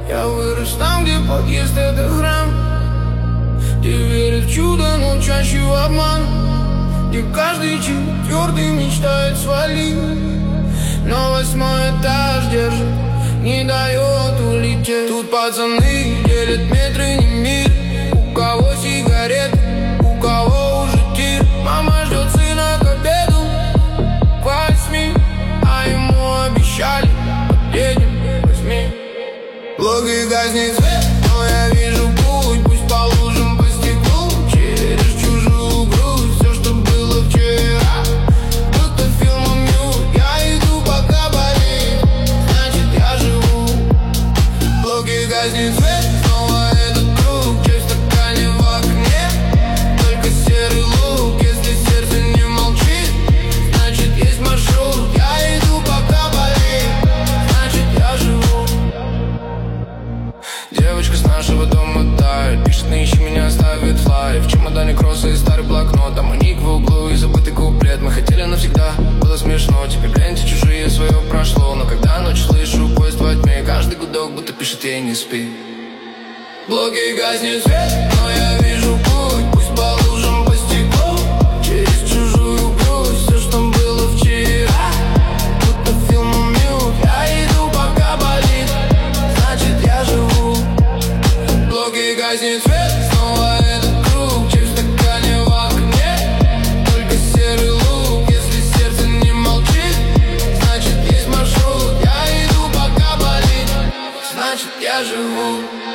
Я вырос там, где подъезд — это храм, где верят в чудо, но чаще в обман, где каждый четвертый мечтает свалить, но 8-й этаж держит, не дает улететь. Тут пацаны делят метры, не миль. У кого сигарет, у кого уже тир. Мама ждет сына к обеду к 8, а ему обещали: подъедем к 8. Блоки гаснет свет, но я вижу путь. Пусть по лужам, по стеклу, через чужую грусть. Все, что было вчера, будто фильмом мют. Я иду, пока болит, значит я живу. Блоки гаснет свет, снова этот круг. Чай в стакане в окне, только серый лук. Если сердце не молчит, значит есть маршрут. Я иду, пока болит, значит я живу. Девочка с нашего дома тает, пишет: не ищи меня, ставит флай. В чемодане кроссы и старый блокнот, там маник в углу и забытый куплет. Мы хотели навсегда, было смешно. Теперь гляньте, чужие свое прошло. Но когда ночью слышу поезд во тьме, каждый гудок будто пишет ей: не спи. Блоки гаснет свет, но я вижу путь. Пусть по лужам, по стеклу, через чужую грусть. Все, что было вчера, будто фильмом мют. Я иду, пока болит, значит я живу. Блоки гаснет свет, снова этот круг. Чай в стакане в окне, только серый лук. Если сердце не молчит, значит есть маршрут. Я иду, пока болит, значит я живу.